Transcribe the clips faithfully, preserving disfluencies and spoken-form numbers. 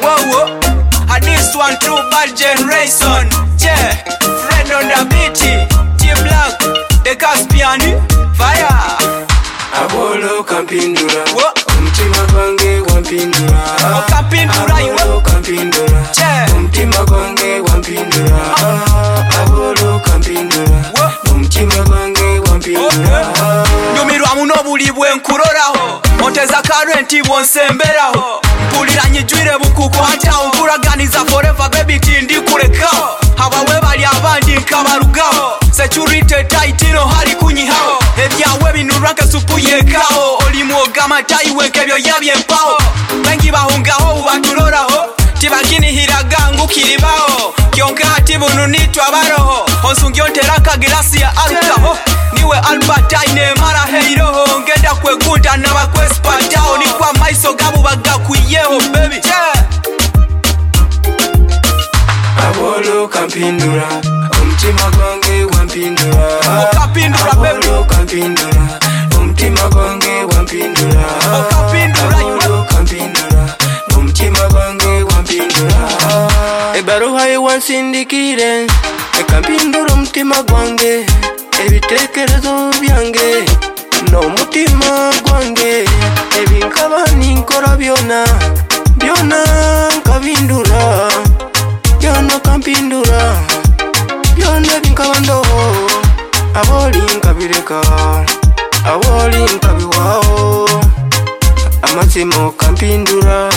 Whoa, and this one true bad generation. Yeah, Fred on the beat, T-Black, the Caspian, fire. Abolo kampindura, umtima gwange wampindura. Oh, kampindura, Abolo kampindura, umtima gwange wampindura. Abolo kampindura, umtima gwange wampindura. Nyumirwa muno buli bwe nkuroraho, oteza karenti bwonsemberaho. Mpulira nyijwire bukukwata, nkuraganiza forever baby tindi kurekaho. Abawe bali abandi nkabarugaho, security tight ino hari kunyihaho. Ebyawe binurwa nka supu yekaho, oli mwoga matayi wenkebyo yabyempaho. Bengi bahungaho ubaturoraho, tibakinihiraga ngukiribaho. Kyonka ati bunu nitwa baroho, onsungi onteraka girasi ya alkaho. Niwe Albert aine mara heiroho, ngenda kwegunda nabakwespatao. Nikwa maiso gabu bagakwiyeho baby, yeah. Abolo kampindura, umtima gwange wampindura. Oh, kampindura baby. Abolo kampindura, umtima gwange wampindura. Oh, kampindura, abolo kampindura, umtima gwange wampindura. Ebaruha yewansindikire, ekampindura umtima gwange. Ebitekerezo byange, n'omutima gwange. Ebinkaba ninkora byona, byona nkabindura. Byona kampindura, byona binkaba ndoho. Aboli nkabireka, aboli nkabiwaho. Amazimo kampindura.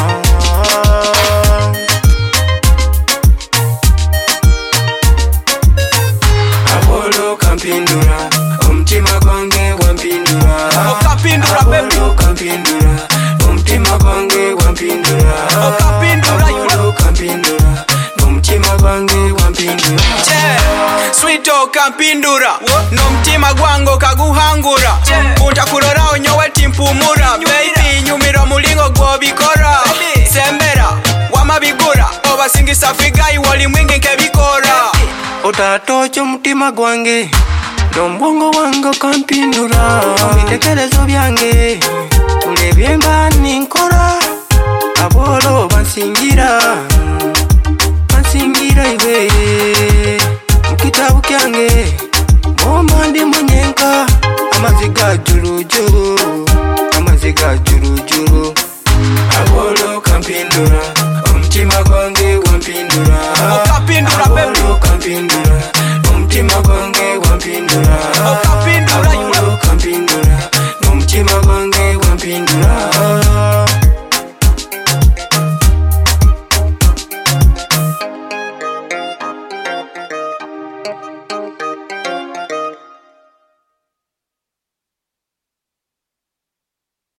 Abolo kampindura, umtima gwange wampindura. Oh, kampindura baby. Abolo kampindura, umtima gwange wampindura. Oh, kampindura, abolo kampindura, umtima gwange wampindura. Yeah, sweet oh kampindura, no mtima gwango kaguhangura. Kunta kurorao nyowe timpumura, baby nyumiro mulingo gwobikora. Sembera, wamabigura, obasingisa figai wali mwingi nkebikora. Otatocho mutima gwange, nombongo wango kampindura. Bitekerezo byange, ulebye mba ninkora. Abolo bansingira, bansingira iwe. Mukitabu kyange, bomba ndi munyenka. Amaziga jurujuru, amaziga jurujuru. Abolo kampindura.